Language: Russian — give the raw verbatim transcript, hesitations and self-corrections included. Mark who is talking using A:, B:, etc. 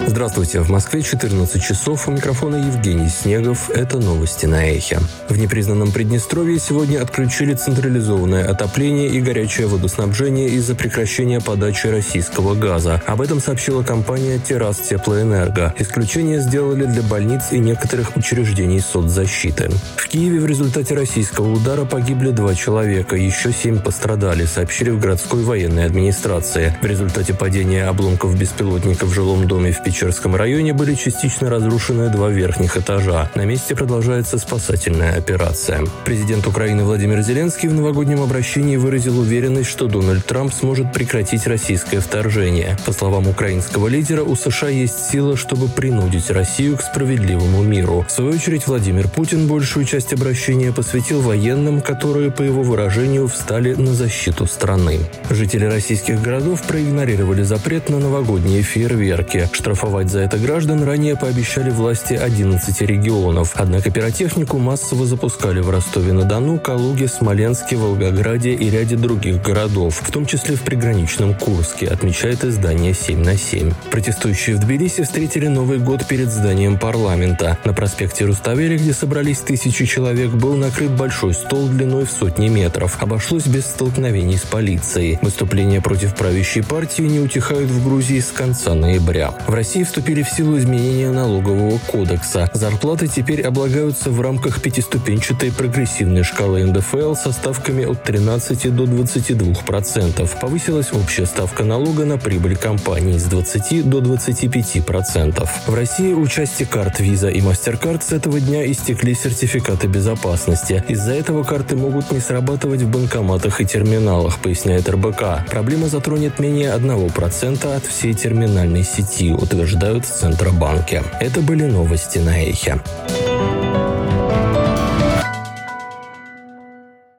A: Здравствуйте, в Москве четырнадцать часов, у микрофона Евгений Снегов. Это новости на Эхе. В непризнанном Приднестровье сегодня отключили централизованное отопление и горячее водоснабжение из-за прекращения подачи российского газа. Об этом сообщила компания «Террастеплоэнерго». Исключение сделали для больниц и некоторых учреждений соцзащиты. В Киеве в результате российского удара погибли два человека, еще семь пострадали, сообщили в городской военной администрации. В результате падения обломков беспилотника в жилом доме в Печерском районе были частично разрушены два верхних этажа. На месте продолжается спасательная операция. Президент Украины Владимир Зеленский в новогоднем обращении выразил уверенность, что Дональд Трамп сможет прекратить российское вторжение. По словам украинского лидера, у США есть сила, чтобы принудить Россию к справедливому миру. В свою очередь, Владимир Путин большую часть обращения посвятил военным, которые, по его выражению, встали на защиту страны. Жители российских городов проигнорировали запрет на новогодние фейерверки. Штрафовать за это граждан ранее пообещали власти одиннадцати регионов. Однако пиротехнику массово запускали в Ростове-на-Дону, Калуге, Смоленске, Волгограде и ряде других городов, в том числе в приграничном Курске, отмечает издание семь на семь. Протестующие в Тбилиси встретили Новый год перед зданием парламента. На проспекте Руставели, где собрались тысячи человек, был накрыт большой стол длиной в сотни метров. Обошлось без столкновений с полицией. Выступления против правящей партии не утихают в Грузии с конца ноября. В России вступили в силу изменения налогового кодекса. Зарплаты теперь облагаются в рамках пятиступенчатой прогрессивной шкалы эн дэ эф эл со ставками от тринадцати до двадцати двух процентов. Повысилась общая ставка налога на прибыль компаний с двадцати до двадцати пяти процентов. В России у части карт Visa и MasterCard с этого дня истекли сертификаты безопасности. Из-за этого карты могут не срабатывать в банкоматах и терминалах, поясняет эр бэ ка. Проблема затронет менее одного процента от всей терминальной сети, утверждают в Центробанке. Это были новости на Эхе.